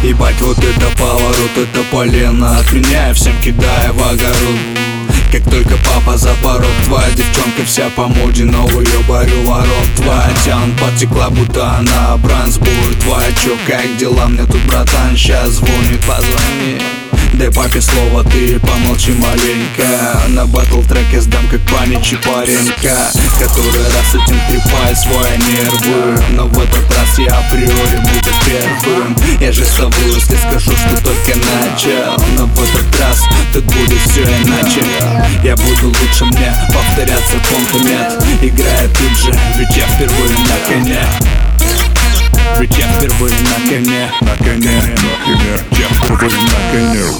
Ебать, вот это поворот, это полено от меня, я всем кидаю в огород. Как только папа за порог, твоя девчонка вся по моде, новую барю ворот. Твоя тян потекла, будто она Брансбург. Твоя чё, как дела? Мне тут братан щас звонит, позвони. Дай папе слово, ты помолчи маленько. На батл-треке сдам как паничи паренька, который раз этим трепает свои нервы. Но в этот раз я априори буду первым. Я же совру, если скажу, что только начал. Но в этот раз тут будет все иначе. Я буду лучше, мне повторяться помпы нет. Играя тут же, ведь я впервые на коне. Ведь я впервые на коне. На коне, я впервые на коне.